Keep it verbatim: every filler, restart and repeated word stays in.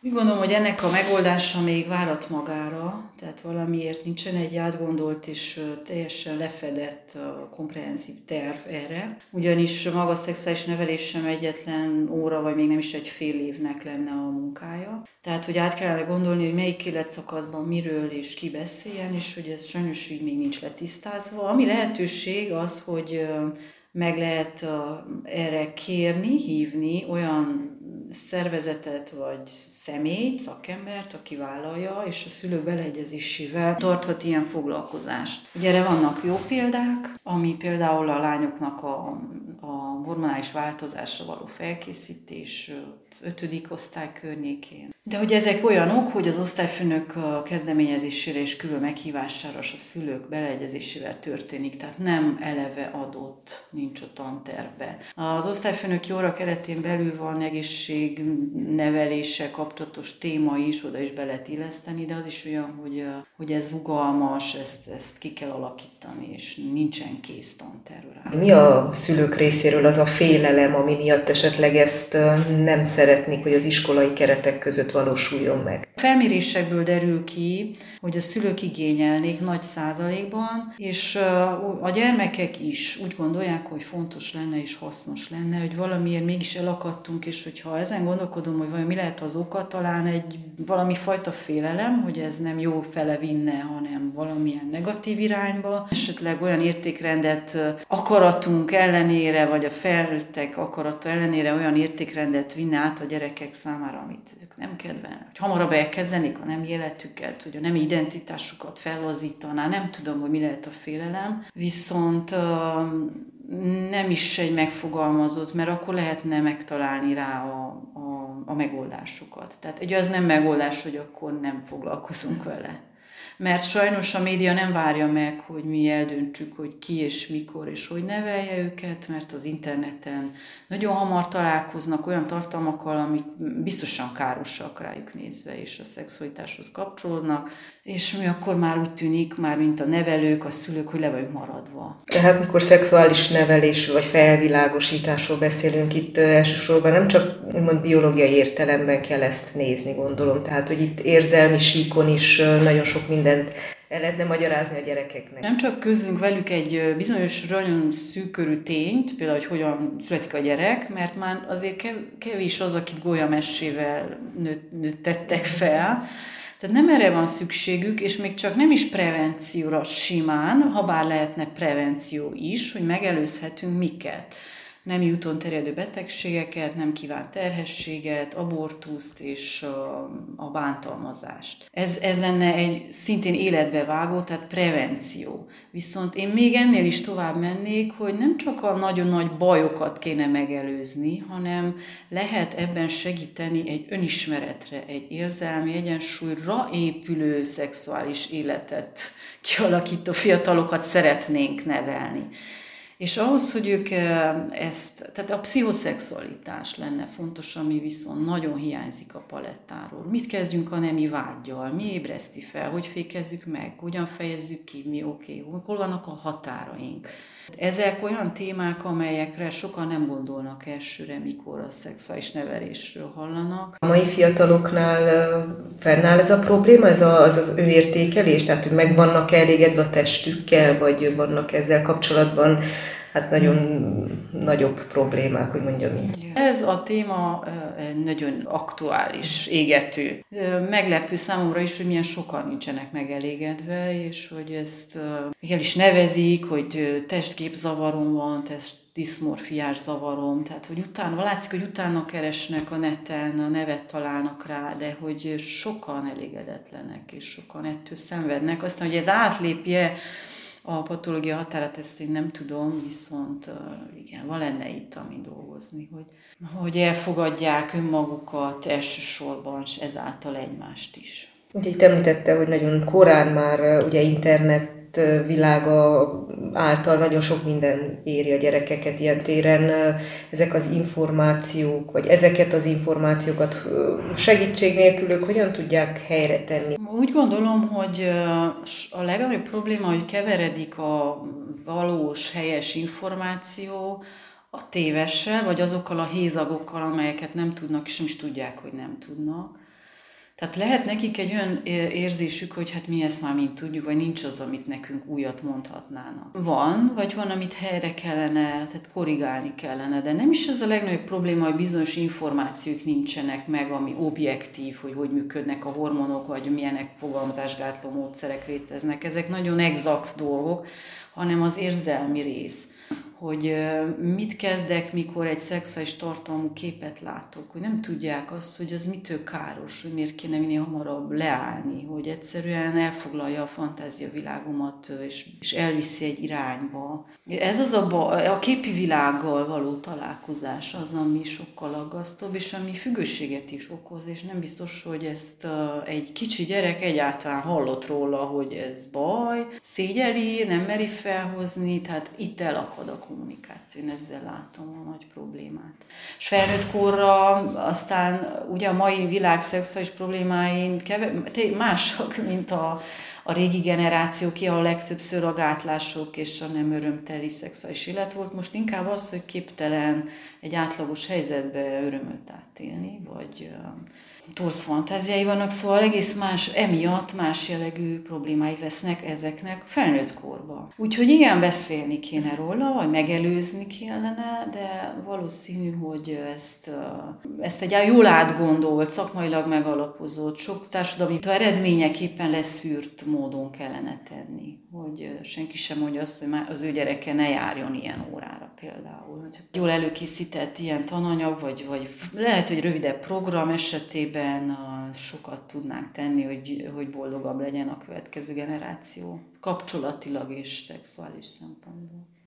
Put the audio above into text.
Úgy gondolom, hogy ennek a megoldása még várat magára, tehát valamiért nincsen egy átgondolt és teljesen lefedett komprehenzív terv erre. Ugyanis maga a szexuális nevelés sem egyetlen óra, vagy még nem is egy fél évnek lenne a munkája. Tehát, hogy át kellene gondolni, hogy melyik életszakaszban miről és ki beszéljen, és hogy ez sajnos így még nincs letisztázva. Ami lehetőség az, hogy meg lehet erre kérni, hívni olyan szervezetet vagy személyt, szakembert, aki vállalja, és a szülők beleegyezésével tarthat ilyen foglalkozást. Ugye erre vannak jó példák, ami például a lányoknak a, a hormonális változásra való felkészítés ötödik osztály környékén. De hogy ezek olyanok, hogy az osztályfőnök kezdeményezésére és külön meghívására és a szülők beleegyezésével történik, tehát nem eleve adott, nincs a tantervbe. Az osztályfőnöki óra keretén belül van egészségneveléssel kapcsolatos téma is, oda is be lehet illeszteni, de az is olyan, hogy, hogy ez rugalmas, ezt, ezt ki kell alakítani, és nincsen kész tanterv rá. Mi a szülők részéről az a félelem, ami miatt esetleg ezt nem szeretnék, hogy az iskolai keretek között valósuljon meg? A felmérésekből derül ki, hogy a szülők igényelnék nagy százalékban, és a gyermekek is úgy gondolják, hogy fontos lenne és hasznos lenne, hogy valamiért mégis elakadtunk, és hogyha ezen gondolkodom, hogy vajon mi lehet az oka, talán egy valami fajta félelem, hogy ez nem jó fele vinne, hanem valamilyen negatív irányba. Esetleg olyan értékrendet akaratunk ellenére, vagy a felnőttek akarata ellenére olyan értékrendet vinne át a gyerekek számára, amit ők nem kedvelnek. Hogy hamarabb elkezdenék a nemi életüket, hogy a nemi identitásukat fellazítaná, nem tudom, hogy mi lehet a félelem, viszont nem is egy megfogalmazott, mert akkor lehetne megtalálni rá a, a, a megoldásokat. Tehát egy az nem megoldás, hogy akkor nem foglalkozunk vele. Mert sajnos a média nem várja meg, hogy mi eldöntsük, hogy ki és mikor és hogy nevelje őket, mert az interneten nagyon hamar találkoznak olyan tartalmakkal, amik biztosan károsak rájuk nézve, és a szexualitáshoz kapcsolódnak, és mi akkor már úgy tűnik, már mint a nevelők, a szülők, hogy le vagyunk maradva. Tehát mikor szexuális nevelés vagy felvilágosításról beszélünk, itt elsősorban nem csak úgymond biológiai értelemben kell ezt nézni, gondolom. Tehát, hogy itt érzelmi síkon is nagyon sok mindent el lehetne magyarázni a gyerekeknek. Nem csak közlünk velük egy bizonyos nagyon szűkörű tényt, például, hogy hogyan születik a gyerek, mert már azért kevés az, akit golyamessével nőttettek fel. Tehát nem erre van szükségük, és még csak nem is prevencióra simán, ha bár lehetne prevenció is, hogy megelőzhetünk miket. Nemi úton terjedő betegségeket, nem kívánt terhességet, abortuszt és a, a bántalmazást. Ez, ez lenne egy szintén életbe vágó, tehát prevenció. Viszont én még ennél is tovább mennék, hogy nem csak a nagyon nagy bajokat kéne megelőzni, hanem lehet ebben segíteni egy önismeretre, egy érzelmi egyensúlyra épülő szexuális életet kialakító fiatalokat szeretnénk nevelni. És ahhoz, hogy ők ezt, tehát a pszichoszexualitás lenne fontos, ami viszont nagyon hiányzik a palettáról. Mit kezdjünk a nemi vággyal? Mi ébreszti fel? Hogy fékezzük meg? Hogyan fejezzük ki? Mi oké? Okay? Hol vannak a határaink? Ezek olyan témák, amelyekre sokan nem gondolnak elsőre, mikor a szexuális nevelésről hallanak. A mai fiataloknál fennáll ez a probléma, ez a, az az önértékelés, tehát hogy meg vannak elégedve a testükkel, vagy vannak ezzel kapcsolatban hát nagyon nagyobb problémák, hogy mondjam így. Ez a téma nagyon aktuális, égető. Meglepő számomra is, hogy milyen sokan nincsenek megelégedve, és hogy ezt el is nevezik, hogy testképzavarom van, testdiszmorfiás zavarom, tehát hogy utána, látszik, hogy utána keresnek a neten, a nevet találnak rá, de hogy sokan elégedetlenek, és sokan ettől szenvednek. Aztán, hogy ez átlépje a patológia határát, ezt én nem tudom, viszont igen, van lenne itt, amin dolgozni, hogy, hogy elfogadják önmagukat elsősorban, és ezáltal egymást is. Ugye itt említette, hogy nagyon korán már ugye internet világa által nagyon sok minden éri a gyerekeket ilyen téren. Ezek az információk, vagy ezeket az információkat segítség nélkül ők hogyan tudják helyre tenni? Úgy gondolom, hogy a legnagyobb probléma, hogy keveredik a valós, helyes információ a tévessel, vagy azokkal a hézagokkal, amelyeket nem tudnak, és nem is tudják, hogy nem tudnak. Tehát lehet nekik egy olyan érzésük, hogy hát mi ezt már mind tudjuk, vagy nincs az, amit nekünk újat mondhatnának. Van, vagy van, amit helyre kellene, tehát korrigálni kellene, de nem is ez a legnagyobb probléma, hogy bizonyos információk nincsenek meg, ami objektív, hogy hogy működnek a hormonok, vagy milyenek fogalmazásgátló módszerek léteznek. Ezek nagyon exakt dolgok, hanem az érzelmi rész, hogy mit kezdek, mikor egy szexuális tartalmú képet látok, hogy nem tudják azt, hogy az mitől káros, hogy miért kéne minél hamarabb leállni, hogy egyszerűen elfoglalja a fantázia világomat, és, és elviszi egy irányba. Ez az a, ba, a képi világgal való találkozás az, ami sokkal aggasztóbb, és ami függőséget is okoz, és nem biztos, hogy ezt egy kicsi gyerek egyáltalán hallott róla, hogy ez baj, szégyeli, nem meri felhozni, tehát itt elakad a kommunikáció. Én ezzel látom a nagy problémát. És felnőtt korra aztán ugye a mai világ szexuális problémáin keve- másak, mint a, a régi generációké, ahol legtöbbször a gátlások és a nem örömteli szexuális élet volt. Most inkább az, hogy képtelen egy átlagos helyzetbe örömöt átélni, vagy torz fantáziái vannak, szóval egész más, emiatt más jellegű problémáik lesznek ezeknek felnőtt korban. Úgyhogy igen, beszélni kéne róla, vagy megelőzni kellene, de valószínű, hogy ezt, ezt egy jól átgondolt, szakmailag megalapozott, sok társadalmi eredményeképpen leszűrt módon kellene tenni, hogy senki sem mondja azt, hogy az ő gyereke ne járjon ilyen órára például. Jól előkészített ilyen tananyag, vagy, vagy lehet, hogy rövidebb program esetében sokat tudnánk tenni, hogy, hogy boldogabb legyen a következő generáció, kapcsolatilag és szexuális szempontból.